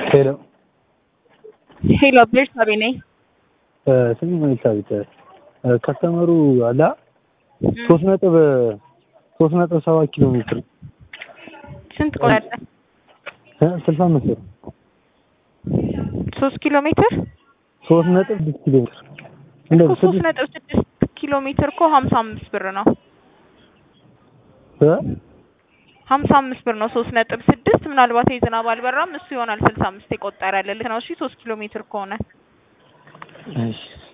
ሄሎ ሄሎ ቤርሳቤ ነኝ። ስሚ ቤርሳቤ ከስተመሩ አላ 3.7 ኪሎ ሜትር ስንት ቆረጠ? 65 ብር 3 ኪሎ ሜትር 3.6 ኪሎ ሜትር እንደው 3.6 ኪሎ ሜትር እኮ 55 ብር ነው። 55 ብር ነው 3.6 ምናልባት የዝናብ አልበራም እሱ ይሆናል 65 የቆጠረልህ ነው። እሺ 3 ኪሎ ሜትር ከሆነ እሺ